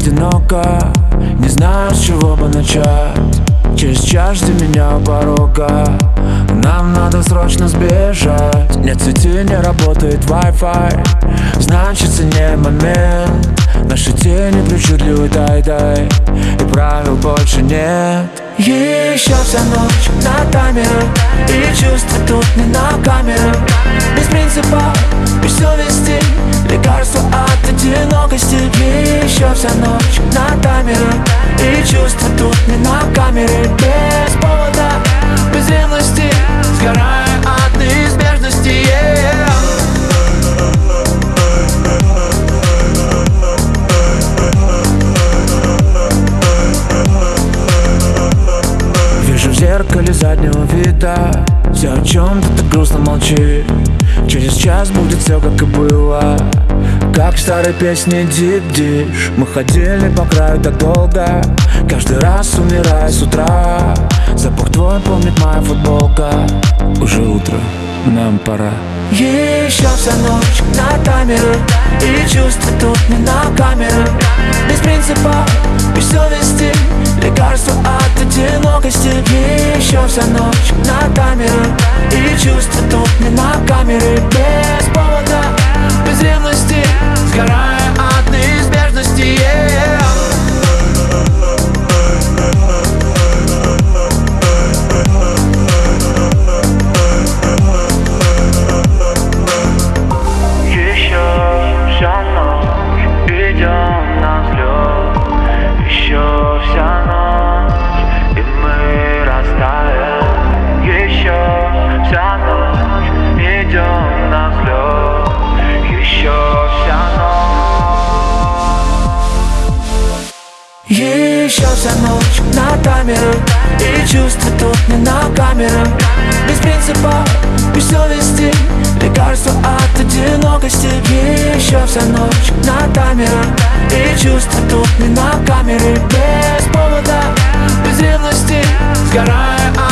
одиноко, не знаю, с чего бы начать. Через час жди меня у порога, нам надо срочно сбежать. Нет сети, не работает Wi-Fi, значит не момент. Наши тени причудливый дай-дай, и правил больше нет. Еще вся ночь на таймере, и чувства тут не на камеру. Без принципа, без совести, лекарство от одинокости. Еще вся ночь на таймере, и чувства тут не на камере. Без повода, без ревности, сгорая от неизбежности, Вижу в зеркале заднего вида все, о чем ты грустно молчишь. Через час будет все, как и было, как в старой песне Дип-Диш. Мы ходили по краю так долго, каждый раз умирая с утра. Запах твой помнит моя футболка. Уже утро, нам пора. Еще вся ночь на таймере, и чувства тут не на камеру. Без принципа, без совести, лекарство от одинокости. Еще вся ночь на таймере, и чувства тут не на камере. Без повода, без ревности, сгорая от неизбежности, Еще вся ночь на таймере, и чувства тут не на камеру. Без принципа, без совести, лекарство от одинокости. Еще вся ночь на таймере, и чувства тут не на камере. Без повода, без ревности, сгорая от